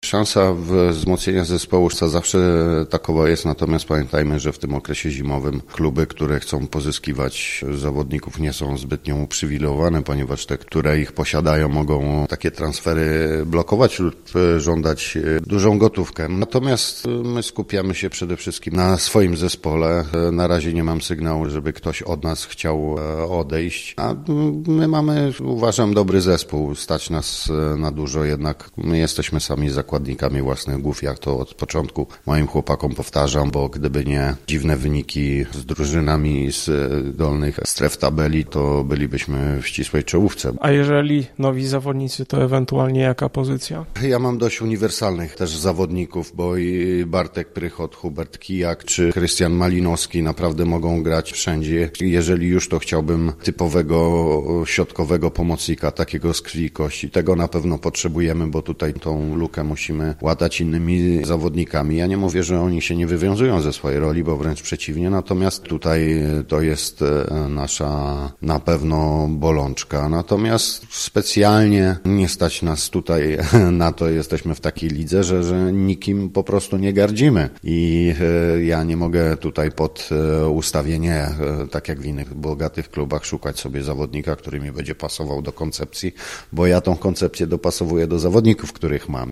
Szansa wzmocnienia zespołu zawsze takowa jest, natomiast pamiętajmy, że w tym okresie zimowym kluby, które chcą pozyskiwać zawodników, nie są zbytnio uprzywilejowane, ponieważ te, które ich posiadają, mogą takie transfery blokować lub żądać dużą gotówkę. Natomiast my skupiamy się przede wszystkim na swoim zespole. Na razie nie mam sygnału, żeby ktoś od nas chciał odejść, a my mamy, uważam, dobry zespół. Stać nas na dużo, jednak my jesteśmy sami zakładnikami własnych głów. Jak to od początku moim chłopakom powtarzam, bo gdyby nie dziwne wyniki z drużynami z dolnych stref tabeli, to bylibyśmy w ścisłej czołówce. A jeżeli nowi zawodnicy, to ewentualnie jaka pozycja? Ja mam dość uniwersalnych też zawodników, bo i Bartek Prychot, Hubert Kijak czy Krystian Malinowski naprawdę mogą grać wszędzie. Jeżeli już, to chciałbym typowego środkowego pomocnika, takiego z krwi i kości. Tego na pewno potrzebujemy, bo tutaj tą lukę musimy łatać innymi zawodnikami. Ja nie mówię, że oni się nie wywiązują ze swojej roli, bo wręcz przeciwnie, natomiast tutaj to jest nasza na pewno bolączka. Natomiast specjalnie nie stać nas tutaj na to, jesteśmy w takiej lidze, że nikim po prostu nie gardzimy i ja nie mogę tutaj pod ustawienie, tak jak w innych bogatych klubach, szukać sobie zawodnika, który mi będzie pasował do koncepcji, bo ja tą koncepcję dopasowuję do zawodników, których mam.